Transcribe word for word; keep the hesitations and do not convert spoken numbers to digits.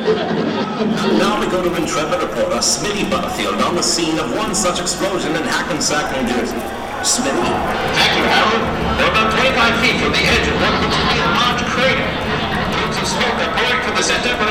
And now we go to Intrepid reporter Smitty Butterfield on the scene of one such explosion in Hackensack, New Jersey. Smitty? Thank you, Harold. We're about twenty-five feet from the edge of what looks to be a large crater. Plumes of smoke are pouring from the center,